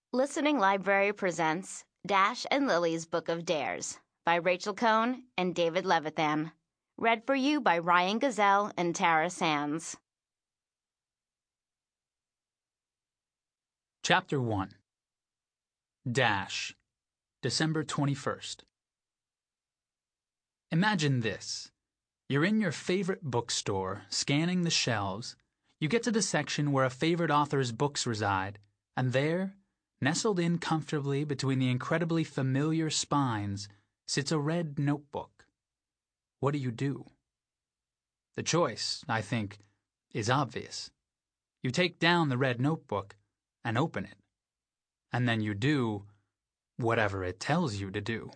Listening Library presents Dash and Lily's Book of Dares by Rachel Cohn and David Levithan. Read for you by Ryan Gazelle and Tara Sands. Chapter 1 Dash, December 21st. Imagine this. You're in your favorite bookstore, scanning the shelves. You get to the section where a favorite author's books reside, and there, nestled in comfortably between the incredibly familiar spines, sits a red notebook. What do? The choice, I think, is obvious. You take down the red notebook and open it. And then you do whatever it tells you to do.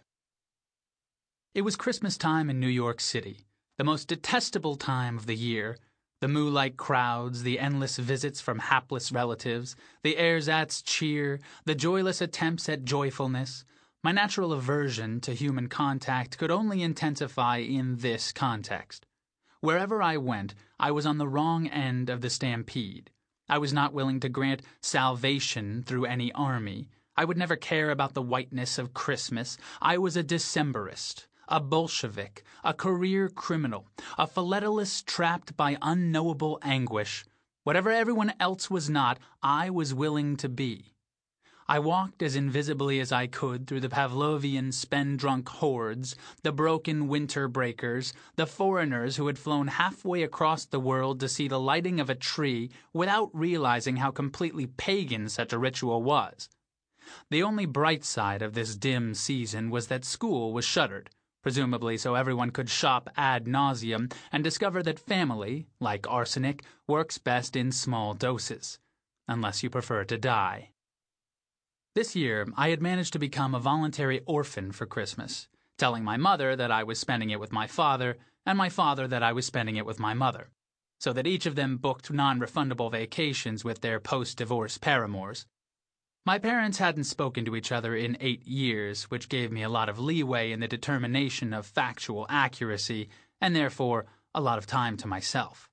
It was Christmas time in New York City, the most detestable time of the year. The moo-like crowds, the endless visits from hapless relatives, the ersatz cheer, the joyless attempts at joyfulness. My natural aversion to human contact could only intensify in this context. Wherever I went, I was on the wrong end of the stampede. I was not willing to grant salvation through any army. I would never care about the whiteness of Christmas. I was a Decemberist, a Bolshevik, a career criminal, a philatelist trapped by unknowable anguish. Whatever everyone else was not, I was willing to be. I walked as invisibly as I could through the Pavlovian spend-drunk hordes, the broken winter breakers, the foreigners who had flown halfway across the world to see the lighting of a tree without realizing how completely pagan such a ritual was. The only bright side of this dim season was that school was shuttered, presumably so everyone could shop ad nauseum and discover that family, like arsenic, works best in small doses, unless you prefer to die. This year, I had managed to become a voluntary orphan for Christmas, telling my mother that I was spending it with my father, and my father that I was spending it with my mother, so that each of them booked non-refundable vacations with their post-divorce paramours. My parents hadn't spoken to each other in 8 years, which gave me a lot of leeway in the determination of factual accuracy, and therefore a lot of time to myself.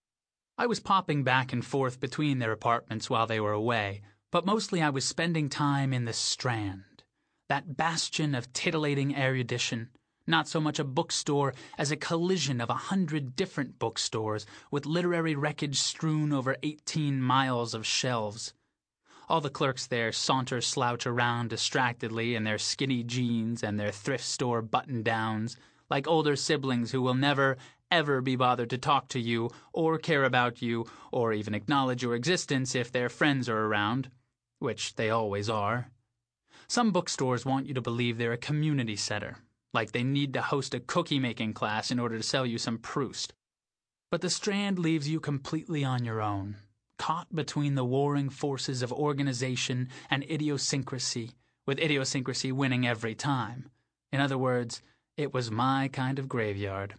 I was popping back and forth between their apartments while they were away, but mostly I was spending time in the Strand, that bastion of titillating erudition, not so much a bookstore as a collision of 100 different bookstores with literary wreckage strewn over 18 miles of shelves. All the clerks there slouch around distractedly in their skinny jeans and their thrift store button-downs, like older siblings who will never, ever be bothered to talk to you, or care about you, or even acknowledge your existence if their friends are around, which they always are. Some bookstores want you to believe they're a community center, like they need to host a cookie-making class in order to sell you some Proust. But the Strand leaves you completely on your own, caught between the warring forces of organization and idiosyncrasy, with idiosyncrasy winning every time. In other words, it was my kind of graveyard.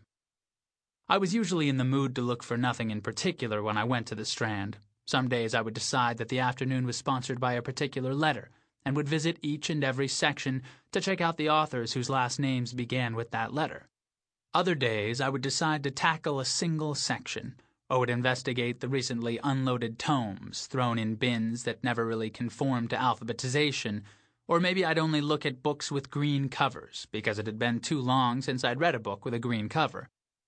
I was usually in the mood to look for nothing in particular when I went to the Strand. Some days I would decide that the afternoon was sponsored by a particular letter, and would visit each and every section to check out the authors whose last names began with that letter. Other days I would decide to tackle a single section, or would investigate the recently unloaded tomes thrown in bins that never really conformed to alphabetization, or maybe I'd only look at books with green covers, because it had been too long since I'd read a book with a green cover.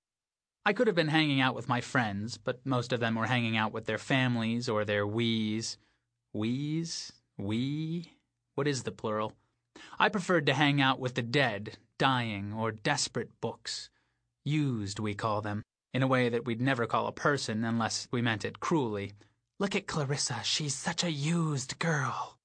I could have been hanging out with my friends, but most of them were hanging out with their families or their wees. Wees? We? What is the plural? I preferred to hang out with the dead, dying, or desperate books. Used, we call them, in a way that we'd never call a person unless we meant it cruelly. Look at Clarissa, she's such a used girl.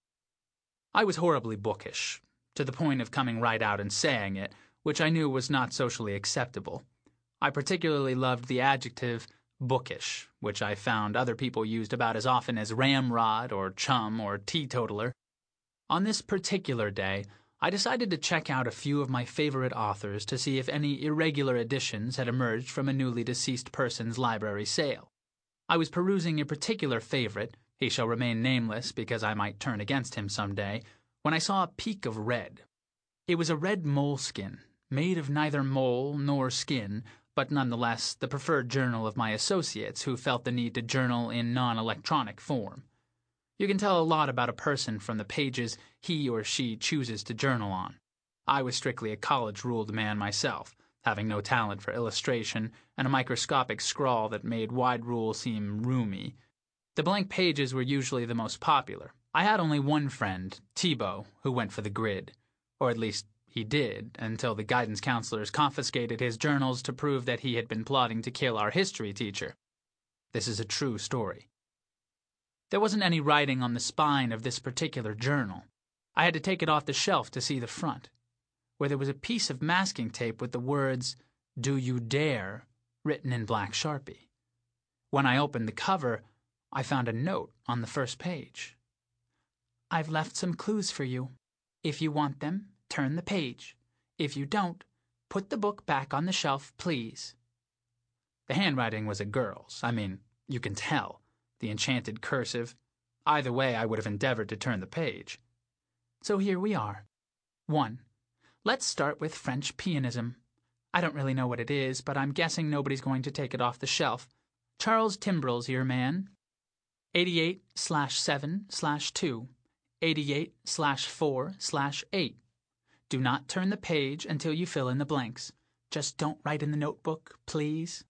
I was horribly bookish, to the point of coming right out and saying it, which I knew was not socially acceptable. I particularly loved the adjective bookish, which I found other people used about as often as ramrod or chum or teetotaler. On this particular day, I decided to check out a few of my favorite authors to see if any irregular editions had emerged from a newly deceased person's library sale. I was perusing a particular favorite, he shall remain nameless because I might turn against him someday, when I saw a peak of red. It was a red moleskin, made of neither mole nor skin, but nonetheless the preferred journal of my associates who felt the need to journal in non-electronic form. You can tell a lot about a person from the pages he or she chooses to journal on. I was strictly a college-ruled man myself, having no talent for illustration and a microscopic scrawl that made wide rule seem roomy. The blank pages were usually the most popular. I had only one friend, Thibault, who went for the grid. Or at least he did, until the guidance counselors confiscated his journals to prove that he had been plotting to kill our history teacher. This is a true story. There wasn't any writing on the spine of this particular journal. I had to take it off the shelf to see the front, where there was a piece of masking tape with the words, "Do you dare?" written in black Sharpie. When I opened the cover, I found a note on the first page. "I've left some clues for you. If you want them, turn the page. If you don't, put the book back on the shelf, please." The handwriting was a girl's. I mean, you can tell. The enchanted cursive. Either way, I would have endeavored to turn the page. So here we are. 1. Let's start with French pianism. I don't really know what it is, but I'm guessing nobody's going to take it off the shelf. Charles Timbrell's your man. 88/7/2. 88/4/8. Do not turn the page until you fill in the blanks. Just don't write in the notebook, please.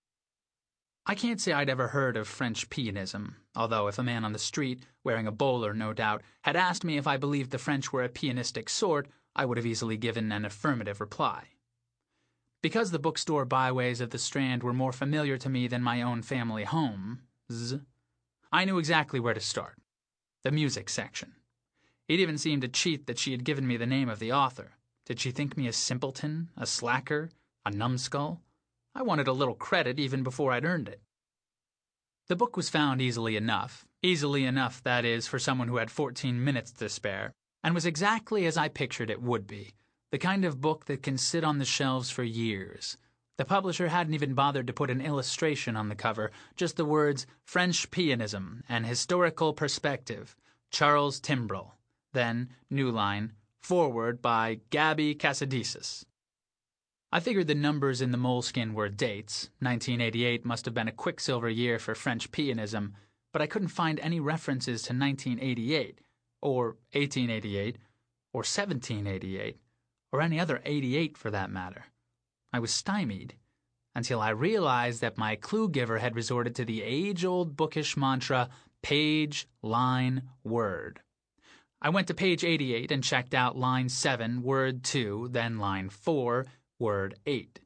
I can't say I'd ever heard of French pianism, although if a man on the street, wearing a bowler no doubt, had asked me if I believed the French were a pianistic sort, I would have easily given an affirmative reply. Because the bookstore byways of the Strand were more familiar to me than my own family homes, I knew exactly where to start. The music section. It even seemed a cheat that she had given me the name of the author. Did she think me a simpleton, a slacker, a numbskull? I wanted a little credit even before I'd earned it. The book was found easily enough, that is, for someone who had 14 minutes to spare, and was exactly as I pictured it would be, the kind of book that can sit on the shelves for years. The publisher hadn't even bothered to put an illustration on the cover, just the words French Pianism, An Historical Perspective, Charles Timbrell. Then, new line, foreword by Gaby Casadesus. I figured the numbers in the moleskin were dates. 1988 must have been a quicksilver year for French pianism, but I couldn't find any references to 1988, or 1888, or 1788, or any other 88 for that matter. I was stymied, until I realized that my clue giver had resorted to the age-old bookish mantra, page, line, word. I went to page 88 and checked out line 7, word 2, then line 4, word 8.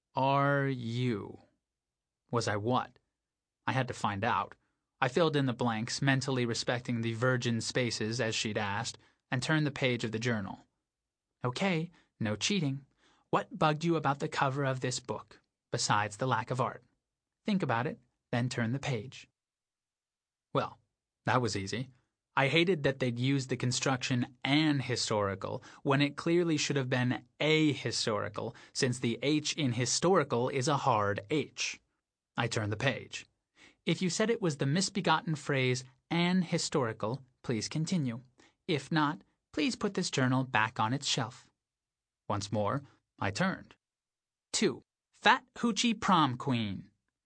R-U. Was I what? I had to find out. I filled in the blanks, mentally respecting the virgin spaces as she'd asked, and turned the page of the journal. Okay, no cheating. What bugged you about the cover of this book, besides the lack of art? Think about it, then turn the page. Well, that was easy. I hated that they'd used the construction "an historical" when it clearly should have been ahistorical, since the H in historical is a hard H. I turned the page. If you said it was the misbegotten phrase "an historical," please continue. If not, please put this journal back on its shelf. Once more, I turned. 2. Fat Hoochie Prom Queen.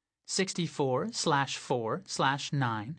64/4/9.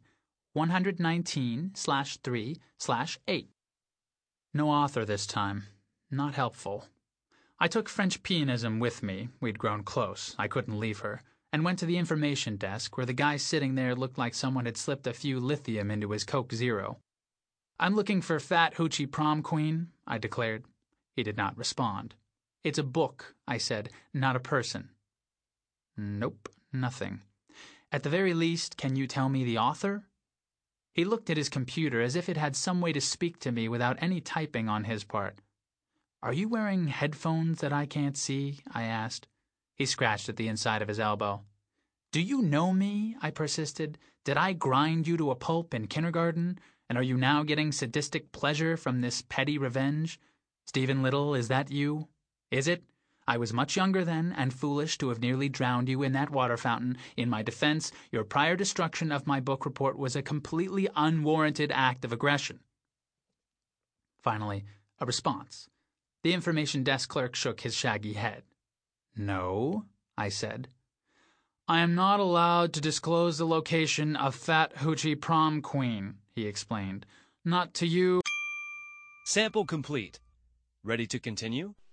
119/3/8. No author this time. Not helpful. I took French pianism with me. We'd grown close. I couldn't leave her. And went to the information desk, where the guy sitting there looked like someone had slipped a few lithium into his Coke Zero. I'm looking for Fat Hoochie Prom Queen, I declared. He did not respond. It's a book, I said, not a person. Nope, nothing. At the very least, can you tell me the author? He looked at his computer as if it had some way to speak to me without any typing on his part. Are you wearing headphones that I can't see? I asked. He scratched at the inside of his elbow. Do you know me? I persisted. Did I grind you to a pulp in kindergarten? And are you now getting sadistic pleasure from this petty revenge? Stephen Little, is that you? Is it? I was much younger then, and foolish to have nearly drowned you in that water fountain. In my defense, your prior destruction of my book report was a completely unwarranted act of aggression. Finally, a response. The information desk clerk shook his shaggy head. No, I said. I am not allowed to disclose the location of Fat Hoochie Prom Queen, he explained. Not to you. Sample complete. Ready to continue?